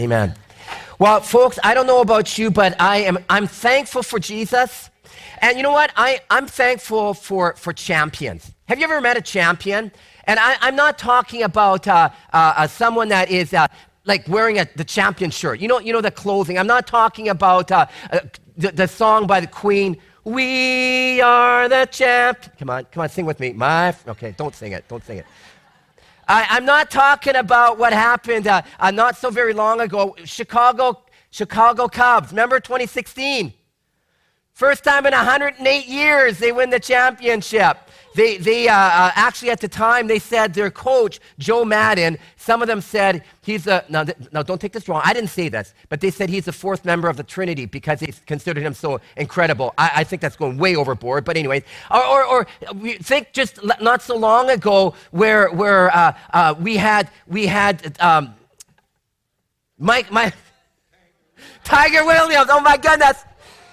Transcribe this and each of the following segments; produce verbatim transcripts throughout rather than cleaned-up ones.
Amen. Well, folks, I don't know about you, but I am I'm thankful for Jesus. And you know what? I, I'm thankful for, for champions. Have you ever met a champion? And I, I'm not talking about uh, uh, uh, someone that is uh, like wearing a, the champion shirt. You know, you know the clothing. I'm not talking about uh, uh, the, the song by the Queen, "We Are the Champ." Come on, come on, sing with me. My, okay, don't sing it, don't sing it. I, I'm not talking about what happened uh, uh, not so very long ago. Chicago, Chicago Cubs, remember twenty sixteen? First time in one hundred eight years they win the championship. They, they uh, uh, actually at the time they said their coach, Joe Madden, some of them said he's a, now, th- now don't take this wrong, I didn't say this, but they said he's the fourth member of the Trinity because they considered him so incredible. I, I think that's going way overboard, but anyways. Or, or, or we think just l- not so long ago where, where uh, uh, we had, we had um, Mike, my, Tiger Williams, oh my goodness.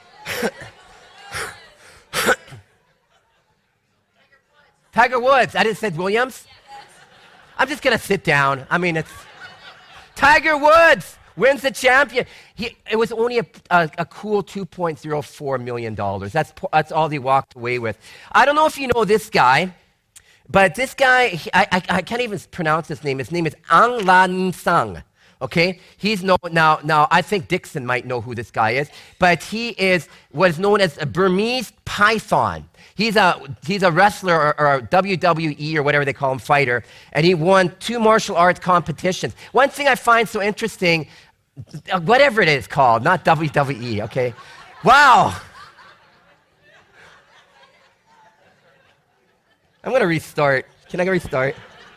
Tiger Woods. I didn't say Williams. I'm just going to sit down. I mean, it's Tiger Woods wins the champion. He, it was only a, a, a cool two point oh four million dollars. That's, that's all he walked away with. I don't know if you know this guy, but this guy, he, I, I, I can't even pronounce his name. His name is Ang Lan Sang. Okay, he's known now. Now I think Dixon might know who this guy is, but he is what is known as a Burmese python. He's a he's a wrestler or, or a W W E or whatever they call him fighter, and he won two martial arts competitions. One thing I find so interesting, whatever it is called, not W W E. Okay, wow. I'm gonna restart. Can I restart?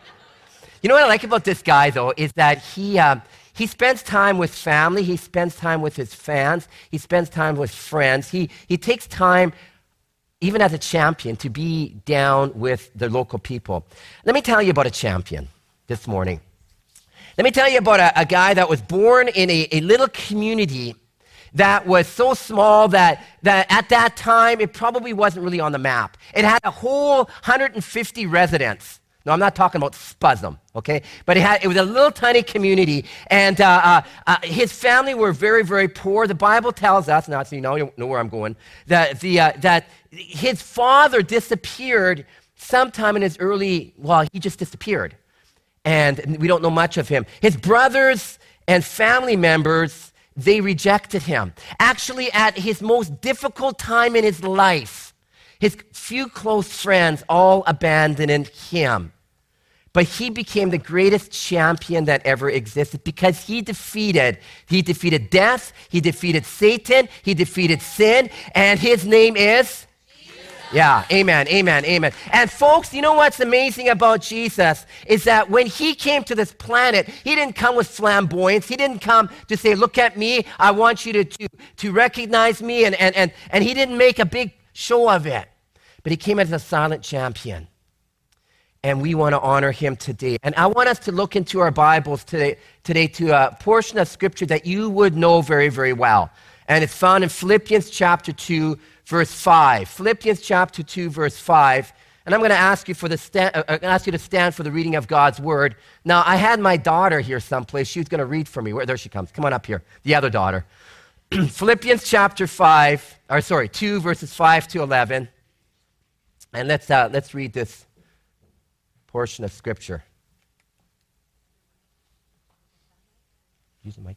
You know what I like about this guy, though, is that he, uh, he spends time with family. He spends time with his fans. He spends time with friends. He, he takes time, even as a champion, to be down with the local people. Let me tell you about a champion this morning. Let me tell you about a, a guy that was born in a, a little community that was so small that, that at that time, it probably wasn't really on the map. It had a whole one hundred fifty residents. No, I'm not talking about Spuzzum, okay? But it, had, it was a little tiny community, and uh, uh, uh, his family were very, very poor. The Bible tells us, now so you know, you know where I'm going, that, the, uh, that his father disappeared sometime in his early, well, he just disappeared, and we don't know much of him. His brothers and family members, they rejected him. Actually, at his most difficult time in his life, his few close friends all abandoned him. But he became the greatest champion that ever existed because he defeated, he defeated death, he defeated Satan, he defeated sin, and his name is? Jesus. Yeah, amen, amen, amen. And folks, you know what's amazing about Jesus is that when he came to this planet, he didn't come with flamboyance. He didn't come to say, look at me, I want you to, to, to recognize me, and, and, and, and he didn't make a big show of it. But he came as a silent champion, and we want to honor him today. And I want us to look into our Bibles today, today to a portion of Scripture that you would know very, very well. And it's found in Philippians chapter two, verse five. Philippians chapter two, verse five. And I'm going to ask you for the stand, uh, ask you to stand for the reading of God's word. Now, I had my daughter here someplace. She was going to read for me. Where, there she comes. Come on up here. The other daughter. Philippians chapter five, or sorry, two, verses five to eleven. And let's, uh, let's read this portion of Scripture. Use the mic.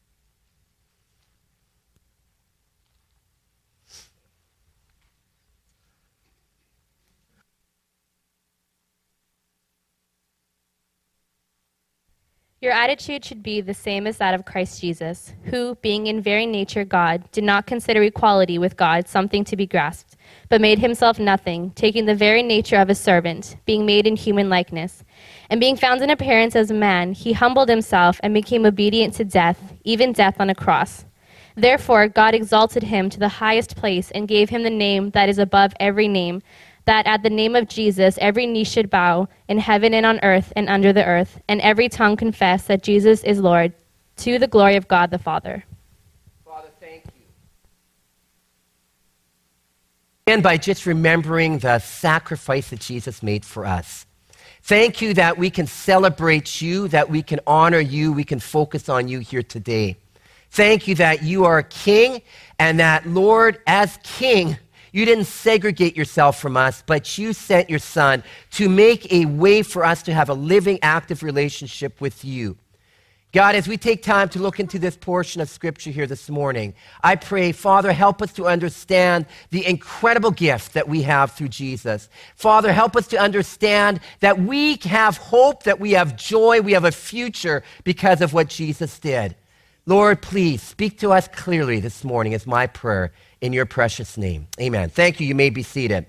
Your attitude should be the same as that of Christ Jesus, who, being in very nature God, did not consider equality with God something to be grasped, but made himself nothing, taking the very nature of a servant, being made in human likeness. And being found in appearance as a man, he humbled himself and became obedient to death, even death on a cross. Therefore God exalted him to the highest place and gave him the name that is above every name, that at the name of Jesus every knee should bow, in heaven and on earth and under the earth, and every tongue confess that Jesus is Lord, to the glory of God the Father. Father, thank you. And by just remembering the sacrifice that Jesus made for us. Thank you that we can celebrate you, that we can honor you, we can focus on you here today. Thank you that you are a king and that, Lord, as king, you didn't segregate yourself from us, but you sent your son to make a way for us to have a living, active relationship with you. God, as we take time to look into this portion of Scripture here this morning, I pray, Father, help us to understand the incredible gift that we have through Jesus. Father, help us to understand that we have hope, that we have joy, we have a future because of what Jesus did. Lord, please speak to us clearly this morning is my prayer in your precious name. Amen. Thank you. You may be seated.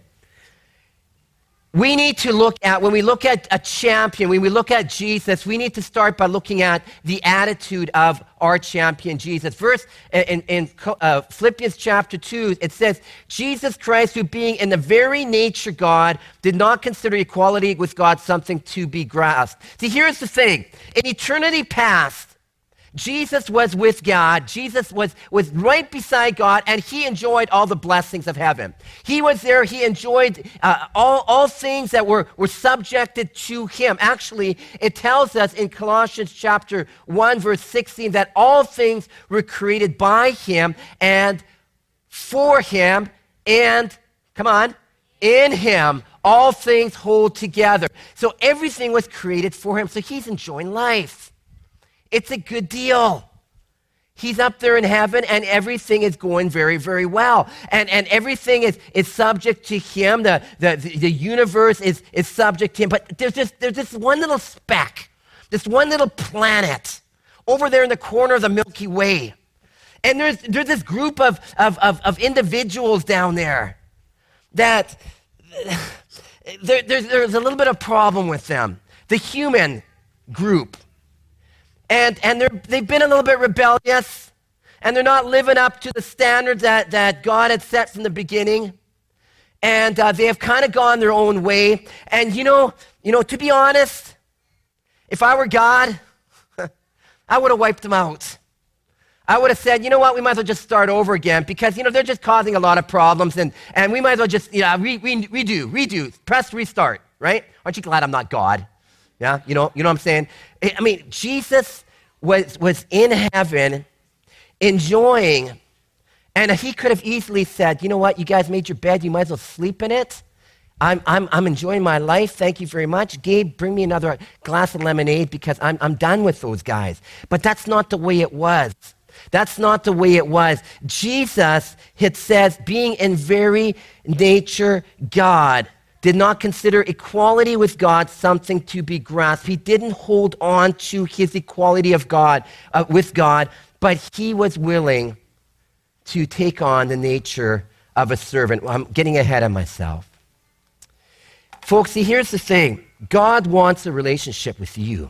We need to look at, when we look at a champion, when we look at Jesus, we need to start by looking at the attitude of our champion, Jesus. Verse in, in uh, Philippians chapter two, it says, Jesus Christ, who being in the very nature God, did not consider equality with God something to be grasped. See, here's the thing. In eternity past, Jesus was with God. Jesus was, was right beside God, and he enjoyed all the blessings of heaven. He was there. He enjoyed uh, all, all things that were, were subjected to him. Actually, it tells us in Colossians chapter one, verse sixteen, that all things were created by him and for him, and, come on, in him, all things hold together. So everything was created for him. So he's enjoying life. It's a good deal. He's up there in heaven and everything is going very, very well. And, and everything is, is subject to him. The, the, the universe is, is subject to him. But there's just, there's this one little speck, this one little planet over there in the corner of the Milky Way. And there's, there's this group of, of, of, of individuals down there that there, there's, there's a little bit of problem with them. The human group. And, and they're, they've been a little bit rebellious, and they're not living up to the standards that, that God had set from the beginning. And uh, they have kind of gone their own way. And you know, you know, to be honest, if I were God, I would have wiped them out. I would have said, you know what, we might as well just start over again because, you know, they're just causing a lot of problems, and, and we might as well just, you know, re, re, redo, redo, press restart, right? Aren't you glad I'm not God? Yeah, you know, you know what I'm saying? I mean, Jesus was, was in heaven enjoying, and he could have easily said, you know what, you guys made your bed, you might as well sleep in it. I'm, I'm, I'm enjoying my life, thank you very much. Gabe, bring me another glass of lemonade because I'm, I'm done with those guys. But that's not the way it was. That's not the way it was. Jesus, it says, being in very nature God, did not consider equality with God something to be grasped. He didn't hold on to his equality of God uh, with God, but he was willing to take on the nature of a servant. I'm getting ahead of myself. Folks, see, here's the thing. God wants a relationship with you.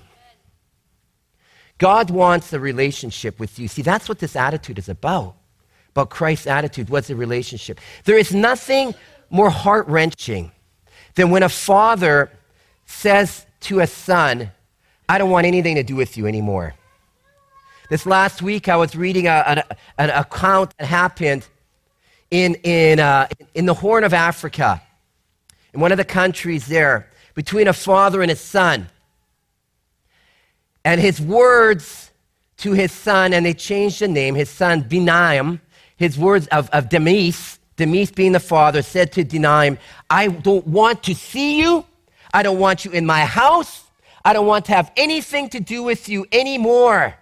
God wants a relationship with you. See, that's what this attitude is about. About Christ's attitude was a relationship. There is nothing more heart-wrenching than when a father says to a son, I don't want anything to do with you anymore. This last week, I was reading a, an, an account that happened in, in, uh, in the Horn of Africa, in one of the countries there, between a father and his son. And his words to his son, and they changed the name, his son Benaim, his words of, of Demis, Demis being the father, said to Benaim, I don't want to see you. I don't want you in my house. I don't want to have anything to do with you anymore.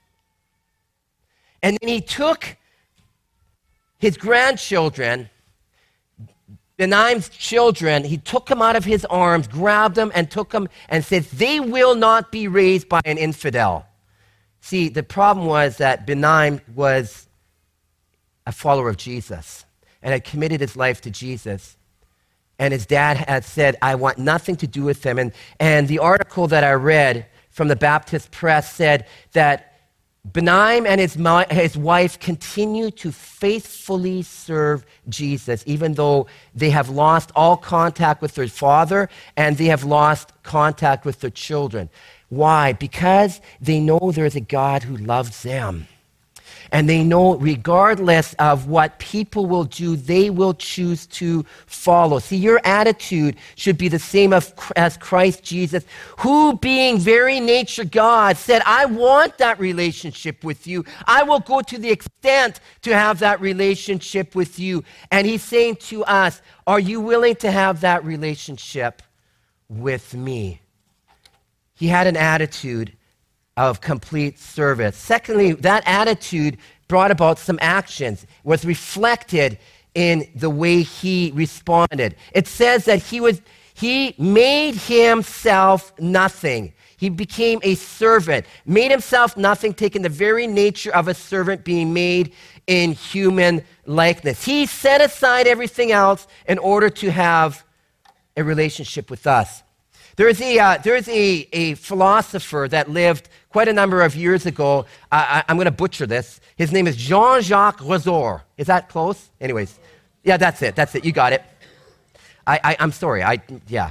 And then he took his grandchildren, Benaim's children, he took them out of his arms, grabbed them, and took them and said, they will not be raised by an infidel. See, the problem was that Benaim was a follower of Jesus and had committed his life to Jesus. And his dad had said, I want nothing to do with them. And, and the article that I read from the Baptist Press said that Benaim and his, his wife continue to faithfully serve Jesus, even though they have lost all contact with their father and they have lost contact with their children. Why? Because they know there's a God who loves them. And they know regardless of what people will do, they will choose to follow. See, your attitude should be the same as Christ Jesus, who being very nature God said, I want that relationship with you. I will go to the extent to have that relationship with you. And he's saying to us, are you willing to have that relationship with me? He had an attitude of complete service. Secondly, that attitude brought about some actions, was reflected in the way he responded. It says that he was he made himself nothing. He became a servant, made himself nothing, taking the very nature of a servant, being made in human likeness. He set aside everything else in order to have a relationship with us. There is a, uh, there is a, a philosopher that lived quite a number of years ago. Uh, I, I'm going to butcher this. His name is Jean-Jacques Rousseau. Is that close? Anyways, yeah, that's it. That's it. You got it. I, I, I'm sorry. I, yeah.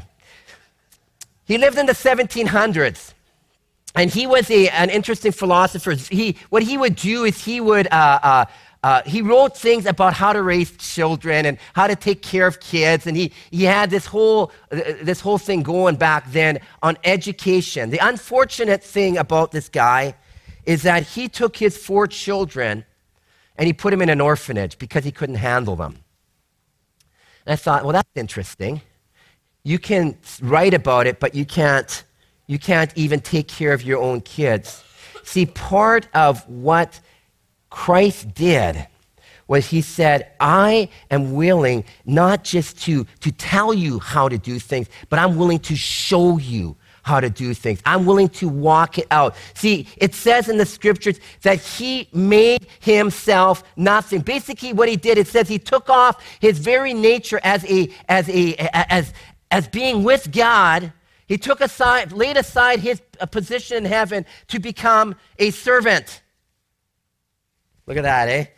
He lived in the seventeen hundreds, and he was a, an interesting philosopher. He, what he would do is he would... Uh, uh, Uh, he wrote things about how to raise children and how to take care of kids, and he, he had this whole, uh, this whole thing going back then on education. The unfortunate thing about this guy is that he took his four children and he put them in an orphanage because he couldn't handle them. And I thought, well, that's interesting. You can write about it, but you can't, you can't even take care of your own kids. See, part of what Christ did was he said, I am willing not just to, to tell you how to do things, but I'm willing to show you how to do things. I'm willing to walk it out. See, it says in the scriptures that he made himself nothing. Basically what he did, it says he took off his very nature as a as a as as being with God. He took aside, laid aside his position in heaven to become a servant. Look at that, eh?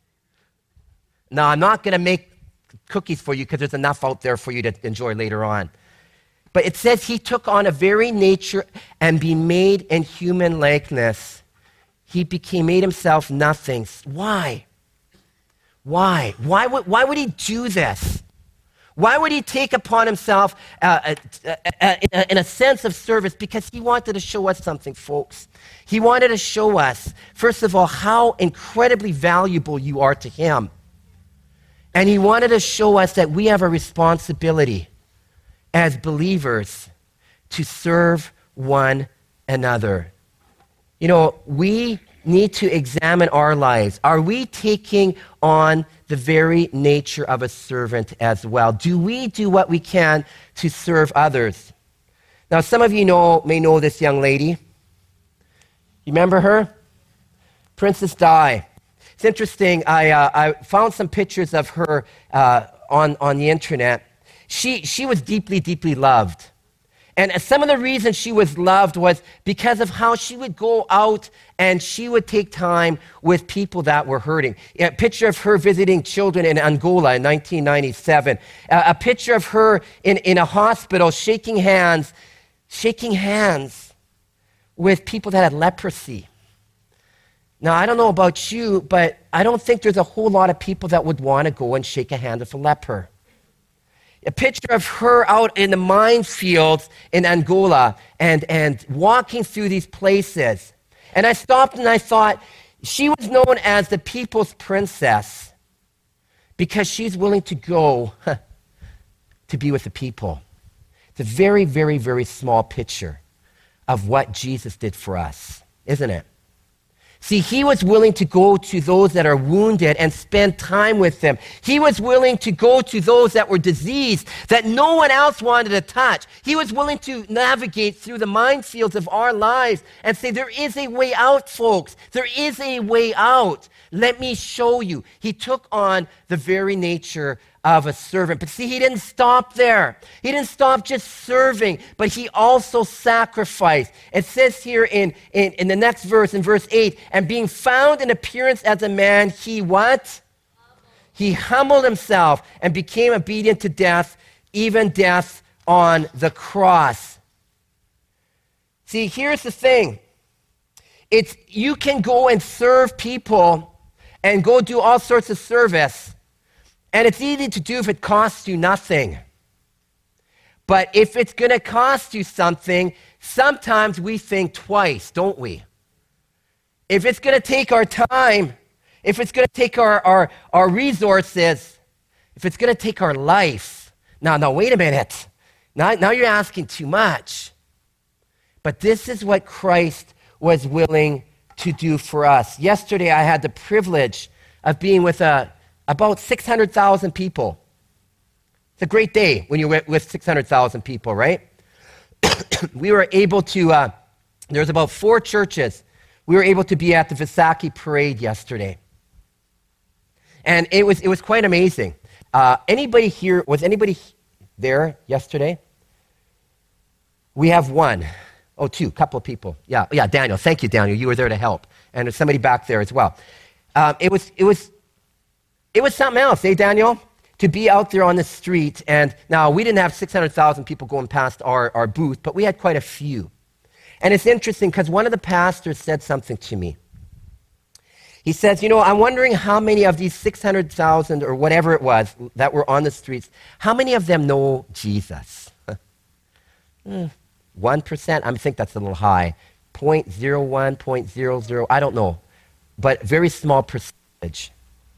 Now, I'm not going to make cookies for you because there's enough out there for you to enjoy later on. But it says he took on a very nature and be made in human likeness. He became, made himself nothing. Why? Why? Why would, why would he do this? Why would he take upon himself uh, uh, uh, in, a, in a sense of service? Because he wanted to show us something, folks. He wanted to show us, first of all, how incredibly valuable you are to him. And he wanted to show us that we have a responsibility as believers to serve one another. You know, we need to examine our lives. Are we taking on the very nature of a servant as well? Do we do what we can to serve others? Now, some of you know may know this young lady. You remember her? Princess Di. It's interesting. I, uh, I found some pictures of her uh, on, on the internet. She, she was deeply, deeply loved. And some of the reasons she was loved was because of how she would go out and she would take time with people that were hurting. A picture of her visiting children in Angola in nineteen ninety-seven. A picture of her in, in a hospital shaking hands, shaking hands with people that had leprosy. Now, I don't know about you, but I don't think there's a whole lot of people that would want to go and shake a hand with a leper. A picture of her out in the minefields in Angola and, and walking through these places. And I stopped and I thought, she was known as the people's princess because she's willing to go huh, to be with the people. It's a very, very, very small picture of what Jesus did for us, isn't it? See, he was willing to go to those that are wounded and spend time with them. He was willing to go to those that were diseased, that no one else wanted to touch. He was willing to navigate through the minefields of our lives and say, there is a way out, folks. There is a way out. Let me show you. He took on the very nature of a servant. But see, he didn't stop there. He didn't stop just serving, but he also sacrificed. It says here in, in, in the next verse, in verse eight, and being found in appearance as a man, he what? He humbled himself and became obedient to death, even death on the cross. See, here's the thing. It's you can go and serve people and go do all sorts of service. And it's easy to do if it costs you nothing. But if it's going to cost you something, sometimes we think twice, don't we? If it's going to take our time, if it's going to take our, our, our resources, if it's going to take our life. Now, now, wait a minute. Now, now you're asking too much. But this is what Christ was willing to do for us. Yesterday, I had the privilege of being with a, about six hundred thousand people. It's a great day when you're with six hundred thousand people, right? We were able to, uh, there's about four churches. We were able to be at the Visaki parade yesterday. And it was, it was quite amazing. Uh, anybody here, was anybody there yesterday? We have one. Oh, two, couple of people. Yeah, yeah, Daniel. Thank you, Daniel. You were there to help. And there's somebody back there as well. Um, it was, it was, it was something else, eh, Daniel? To be out there on the street. And now, we didn't have six hundred thousand people going past our, our booth, but we had quite a few. And it's interesting because one of the pastors said something to me. He says, you know, I'm wondering how many of these six hundred thousand or whatever it was that were on the streets, how many of them know Jesus? one percent? I think that's a little high. zero point zero one, zero point zero zero, I don't know. But very small percentage.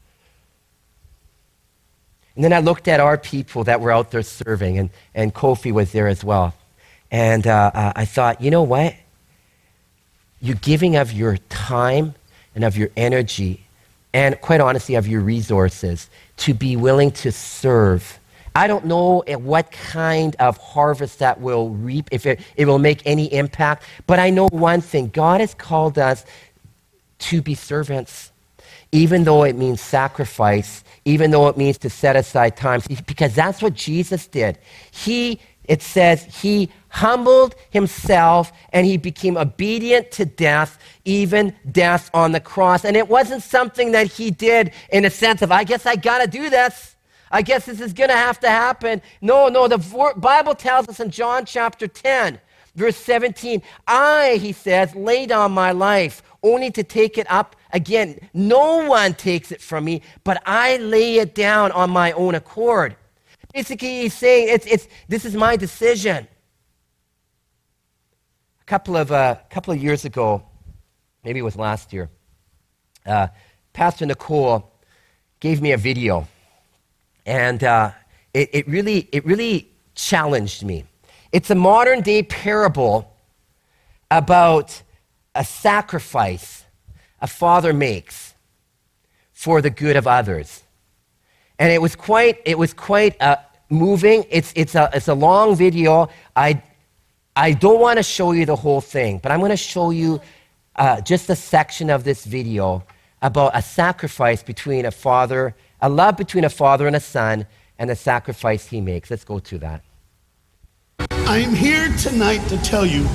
And then I looked at our people that were out there serving, and, and Kofi was there as well. And uh, uh, I thought, you know what? You're giving of your time and of your energy, and quite honestly, of your resources, to be willing to serve. I don't know what kind of harvest that will reap, if it, it will make any impact, but I know one thing. God has called us to be servants, even though it means sacrifice, even though it means to set aside time, because that's what Jesus did. He, it says, he humbled himself and he became obedient to death, even death on the cross. And it wasn't something that he did in a sense of, I guess I got to do this. I guess this is going to have to happen. No, no, the Bible tells us in John chapter ten, verse seventeen, I, he says, laid down my life only to take it up again. No one takes it from me, but I lay it down on my own accord. Basically, he's saying, it's, it's, this is my decision. A couple of, uh, couple of years ago, maybe it was last year, uh, Pastor Nicole gave me a video. And uh, it, it, really, it really challenged me. It's a modern day parable about a sacrifice a father makes for the good of others. And it was quite, it was quite uh, moving. It's, it's, a, it's a long video. I, I don't want to show you the whole thing, but I'm going to show you uh, just a section of this video about a sacrifice between a father, a love between a father and a son, and the sacrifice he makes. Let's go to that. I'm here tonight to tell you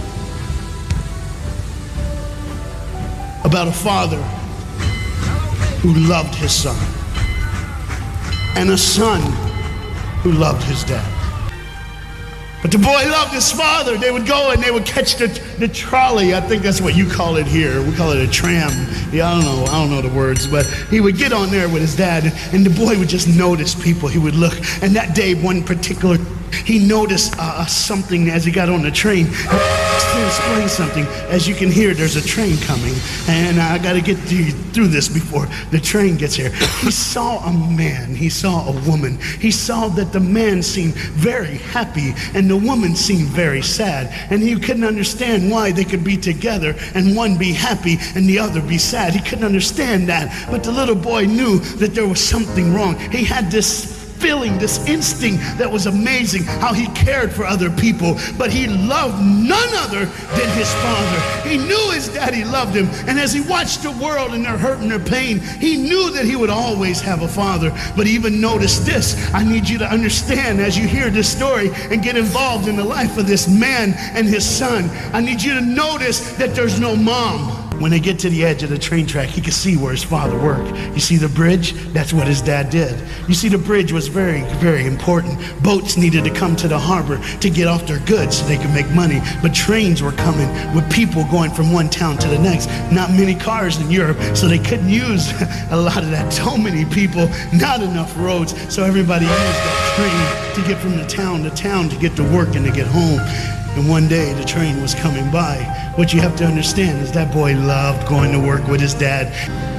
about a father who loved his son and a son who loved his dad. But the boy loved his father. They would go and they would catch the, the trolley. I think that's what you call it here. We call it a tram. Yeah, I don't know. I don't know the words. But he would get on there with his dad, and the boy would just notice people. He would look. And that day, one particular, he noticed uh, something as he got on the train. To explain something, as you can hear, there's a train coming, and I got to get through this before the train gets here. He saw a man, he saw a woman. He saw that the man seemed very happy, and the woman seemed very sad, and he couldn't understand why they could be together and one be happy and the other be sad. He couldn't understand that, but the little boy knew that there was something wrong. He had this feeling, this instinct that was amazing, how he cared for other people, but he loved none other than his father. He knew his daddy loved him, and as he watched the world and their hurt and their pain, he knew that he would always have a father. But he even noticed this. I need you to understand as you hear this story and get involved in the life of this man and his son. I need you to notice that there's no mom. When they get to the edge of the train track, he could see where his father worked. You see the bridge? That's what his dad did. You see, the bridge was very, very important. Boats needed to come to the harbor to get off their goods so they could make money. But trains were coming with people going from one town to the next. Not many cars in Europe, so they couldn't use a lot of that. So many people, not enough roads, so everybody used that train to get from the town to town to get to work and to get home. And one day the train was coming by. What you have to understand is that boy loved going to work with his dad.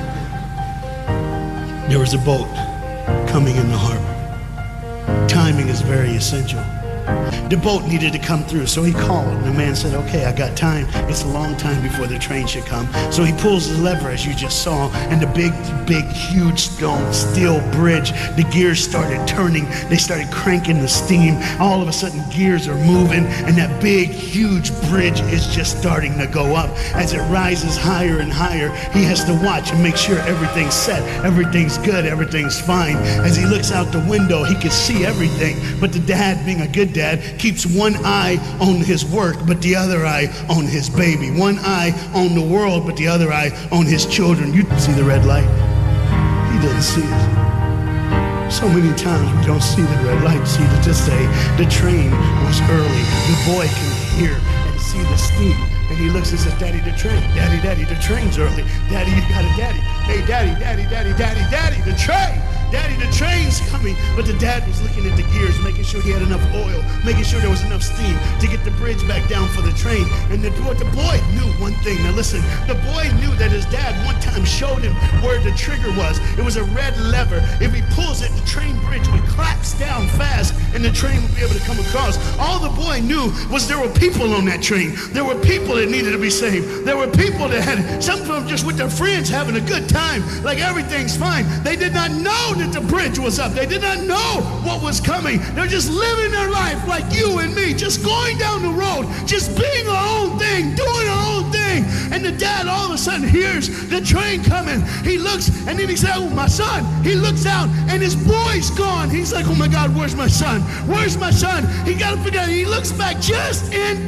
There was a boat coming in the harbor. Timing is very essential. The boat needed to come through, so he called, and the man said, okay, I got time. It's a long time before the train should come. So he pulls the lever, as you just saw, and the big, big, huge stone, steel bridge, the gears started turning. They started cranking the steam. All of a sudden, gears are moving, and that big, huge bridge is just starting to go up. As it rises higher and higher, he has to watch and make sure everything's set, everything's good, everything's fine. As he looks out the window, he can see everything, but the dad, being a good dad, keeps one eye on his work, but the other eye on his baby. One eye on the world, but the other eye on his children. You see the red light? He didn't see it. So many times we don't see the red light. See, to just say the train was early. The boy can hear and see the steam. And he looks and says, Daddy, the train. Daddy, Daddy, the train's early. Daddy, you got a daddy. Hey, Daddy, Daddy, Daddy, Daddy, Daddy, the train. Daddy, the train's coming. But the dad was looking at the gears, making sure he had enough oil, making sure there was enough steam to get the bridge back down for the train. And the, the boy knew one thing. Now listen, the boy knew that his dad one time showed him where the trigger was. It was a red lever. If he pulls it, the train bridge would collapse down fast and the train would be able to come across. All the boy knew was there were people on that train. There were people that needed to be saved. There were people that had, some of them just with their friends having a good time, like everything's fine. They did not know that the bridge was up. They did not know what was coming. They're just living their life like you and me, just going down the road, just being our own thing, doing our own thing. And the dad all of a sudden hears the train coming. He looks and then he says, oh, my son. He looks out and his boy's gone. He's like, oh my God, where's my son? Where's my son? He got to figure out. He looks back just in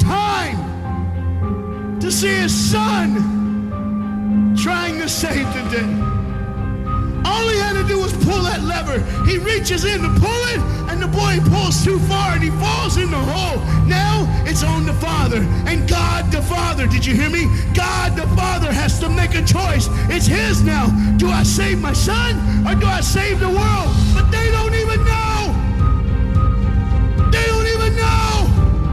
time to see his son trying to save the day. All he had to do was pull that lever. He reaches in to pull it, and the boy pulls too far, and he falls in the hole. Now it's on the father, and God the Father, did you hear me? God the Father has to make a choice. It's his now. Do I save my son, or do I save the world? But they don't even know. They don't even know.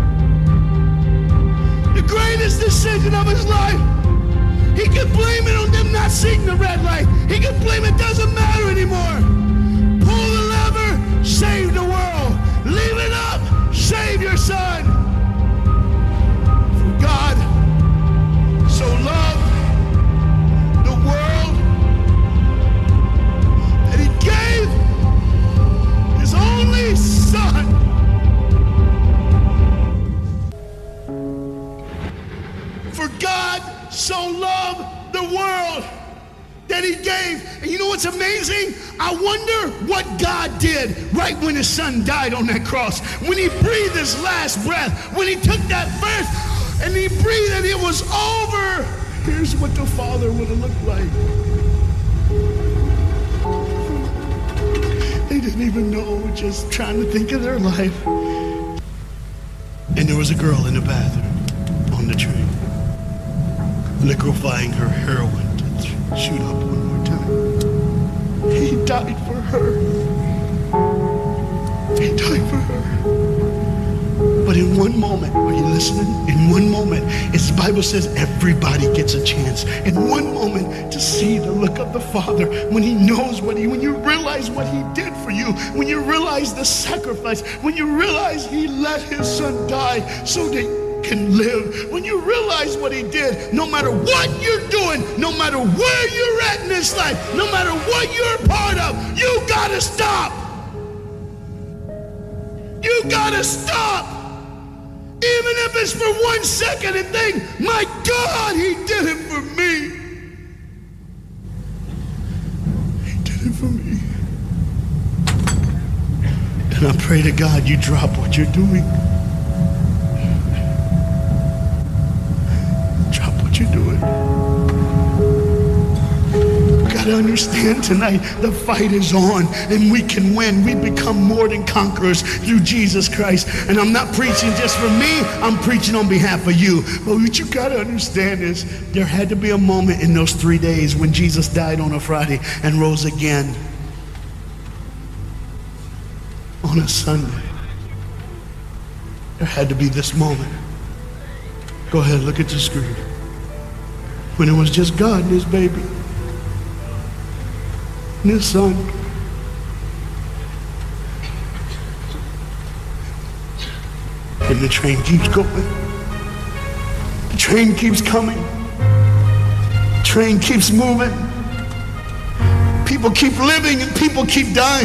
The greatest decision of his life. He could blame it on them not seeing the red light. He could blame it doesn't matter anymore. Pull the lever, save the world. Leave it up, save your son. For God so loved the world that he gave his only son. For God so loved the world that he gave. And you know what's amazing? I wonder what God did right when his son died on that cross. When he breathed his last breath, when he took that breath and he breathed and it was over. Here's what the Father would have looked like. They didn't even know, just trying to think of their life. And there was a girl in the bathroom on the train, liquefying her heroin to shoot up one more time. He died for her. He died for her. But in one moment, are you listening? In one moment, as the Bible says, everybody gets a chance. In one moment, to see the look of the Father when he knows what he, when you realize what he did for you, when you realize the sacrifice, when you realize he let his son die so that can live, when you realize what he did, no matter what you're doing, no matter where you're at in this life, no matter what you're a part of, you gotta stop. You gotta stop. Even if it's for one second and think, my God, he did it for me. He did it for me. And I pray to God you drop what you're doing. You're doing. got to understand tonight, the fight is on and we can win. We become more than conquerors through Jesus Christ. And I'm not preaching just for me, I'm preaching on behalf of you. But what you got to understand is there had to be a moment in those three days when Jesus died on a Friday and rose again on a Sunday. There had to be this moment. Go ahead, look at the screen. When it was just God and his baby and his son. And the train keeps going. The train keeps coming. The train keeps moving. People keep living and people keep dying.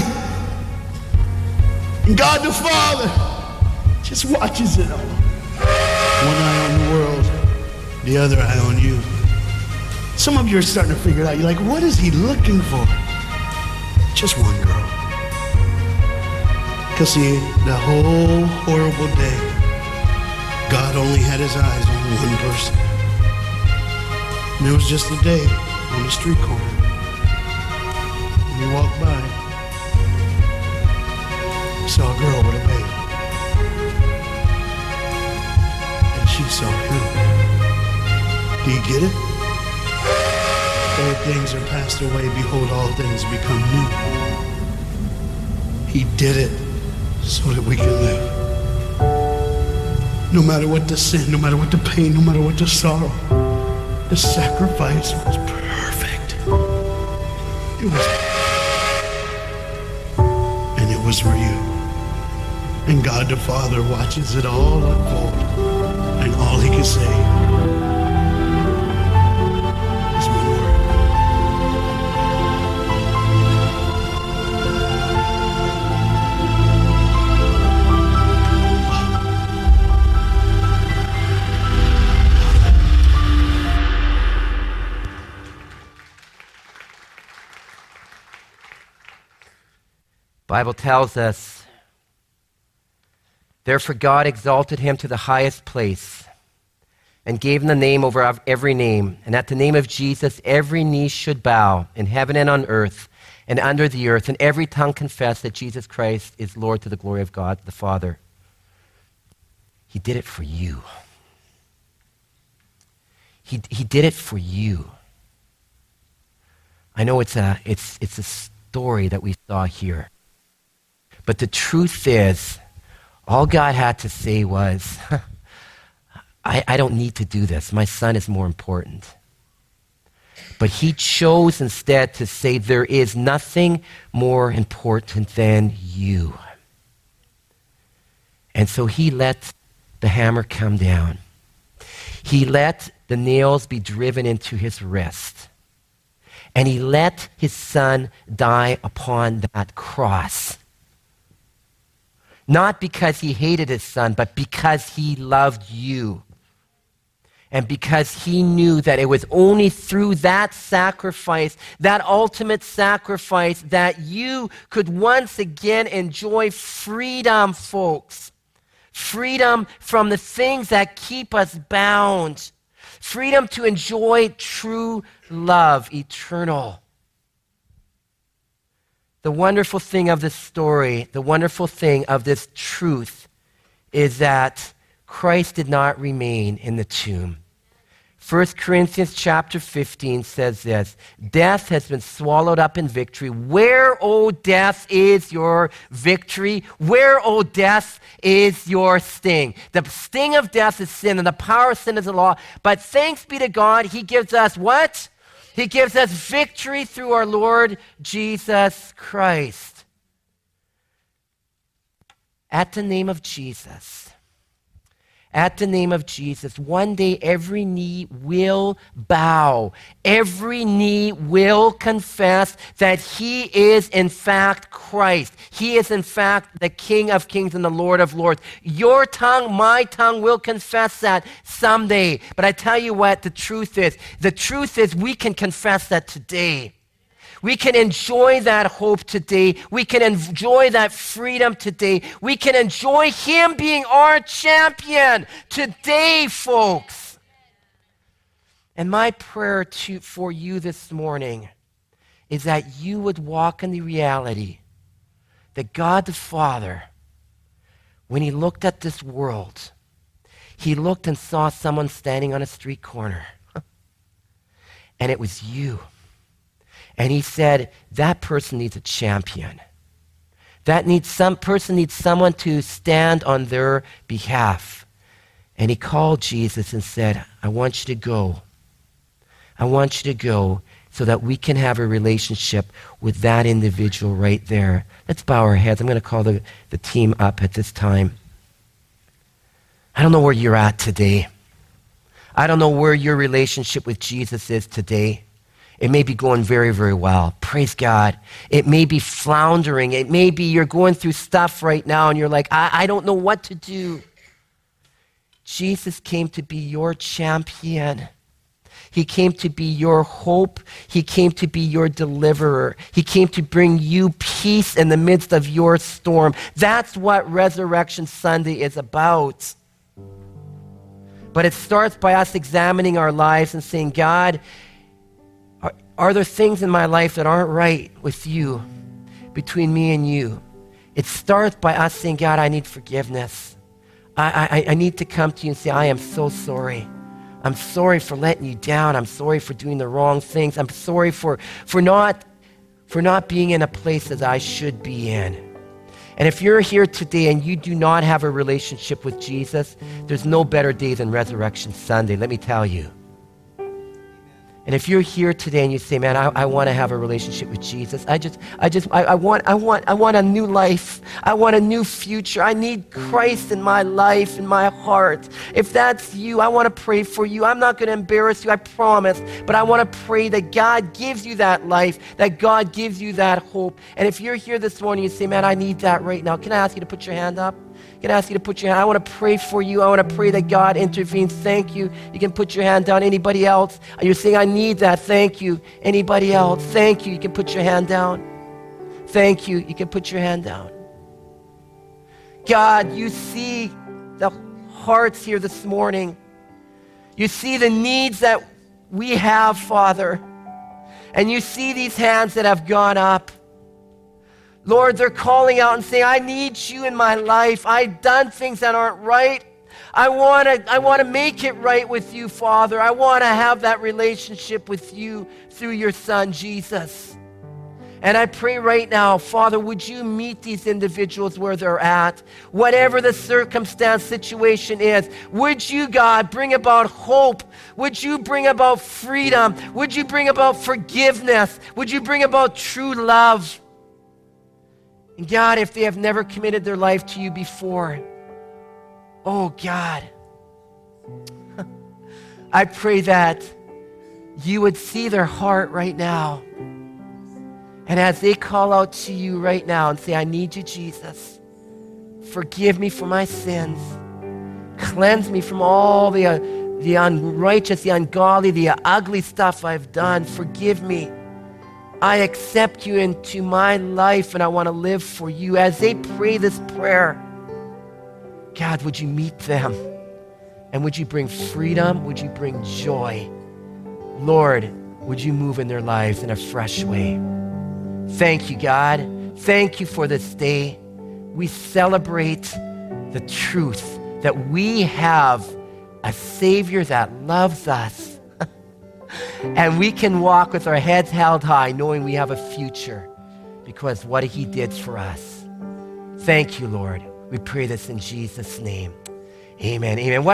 And God the Father just watches it all. One eye on the world, the other eye on you. Some of you are starting to figure it out. You're like, what is he looking for? Just one girl. Because see, the whole horrible day, God only had his eyes on one person. And it was just a day on the street corner. And he walked by, he saw a girl with a baby. And she saw him. Do you get it? Old things are passed away, behold, all things become new. He did it so that we can live. No matter what the sin, no matter what the pain, no matter what the sorrow, the sacrifice was perfect. It was, and it was for you. And God the Father watches it all unfold, and all he can say, Bible tells us, therefore God exalted him to the highest place and gave him the name over every name. And at the name of Jesus, every knee should bow in heaven and on earth and under the earth, and every tongue confess that Jesus Christ is Lord to the glory of God the Father. He did it for you. He, he did it for you. I know it's a, it's, it's a story that we saw here. But the truth is, all God had to say was, I, I don't need to do this. My son is more important. But he chose instead to say, there is nothing more important than you. And so he let the hammer come down. He let the nails be driven into his wrist. And he let his son die upon that cross. Not because he hated his son, but because he loved you. And because he knew that it was only through that sacrifice, that ultimate sacrifice, that you could once again enjoy freedom, folks. Freedom from the things that keep us bound. Freedom to enjoy true love, eternal. The wonderful thing of this story, the wonderful thing of this truth is that Christ did not remain in the tomb. First Corinthians chapter fifteen says this, death has been swallowed up in victory. Where, O death, is your victory? Where, O death, is your sting? The sting of death is sin, and the power of sin is the law. But thanks be to God, he gives us what? He gives us victory through our Lord Jesus Christ. At the name of Jesus, at the name of Jesus, one day every knee will bow. Every knee will confess that he is in fact Christ. He is in fact the King of Kings and the Lord of Lords. Your tongue, my tongue will confess that someday. But I tell you what the truth is. The truth is we can confess that today. We can enjoy that hope today. We can enjoy that freedom today. We can enjoy him being our champion today, folks. And my prayer to, for you this morning is that you would walk in the reality that God the Father, when he looked at this world, he looked and saw someone standing on a street corner. And it was you. And he said, that person needs a champion. That needs some person needs someone to stand on their behalf. And he called Jesus and said, I want you to go. I want you to go so that we can have a relationship with that individual right there. Let's bow our heads. I'm going to call the, the team up at this time. I don't know where you're at today. I don't know where your relationship with Jesus is today. It may be going very, very well. Praise God. It may be floundering. It may be you're going through stuff right now and you're like, I, I don't know what to do. Jesus came to be your champion. He came to be your hope. He came to be your deliverer. He came to bring you peace in the midst of your storm. That's what Resurrection Sunday is about. But it starts by us examining our lives and saying, God, are, are there things in my life that aren't right with you, between me and you? It starts by us saying, God, I need forgiveness. I, I, I need to come to you and say, I am so sorry. I'm sorry for letting you down. I'm sorry for doing the wrong things. I'm sorry for, for, not, for not being in a place that I should be in. And if you're here today and you do not have a relationship with Jesus, there's no better day than Resurrection Sunday, let me tell you. And if you're here today and you say, man, I, I want to have a relationship with Jesus. I just, I just, I, I want, I want, I want a new life. I want a new future. I need Christ in my life, in my heart. If that's you, I want to pray for you. I'm not going to embarrass you, I promise. But I want to pray that God gives you that life, that God gives you that hope. And if you're here this morning and you say, man, I need that right now. Can I ask you to put your hand up? Can I ask you to put your hand? I want to pray for you. I want to pray that God intervenes. Thank you. You can put your hand down. Anybody else? You're saying, I need that. Thank you. Anybody else? Thank you. You can put your hand down. Thank you. You can put your hand down. God, you see the hearts here this morning. You see the needs that we have, Father. And you see these hands that have gone up. Lord, they're calling out and saying, I need you in my life. I've done things that aren't right. I want to I want to make it right with you, Father. I want to have that relationship with you through your Son, Jesus. And I pray right now, Father, would you meet these individuals where they're at? Whatever the circumstance, situation is, would you, God, bring about hope? Would you bring about freedom? Would you bring about forgiveness? Would you bring about true love? And God, if they have never committed their life to you before, oh God, I pray that you would see their heart right now. And as they call out to you right now and say, I need you, Jesus, forgive me for my sins. Cleanse me from all the, uh, the unrighteous, the ungodly, the ugly stuff I've done. Forgive me. I accept you into my life and I want to live for you. As they pray this prayer, God, would you meet them? And would you bring freedom? Would you bring joy? Lord, would you move in their lives in a fresh way? Thank you, God. Thank you for this day. We celebrate the truth that we have a Savior that loves us. And we can walk with our heads held high knowing we have a future because what he did for us. Thank you, Lord. We pray this in Jesus' name. Amen. Amen.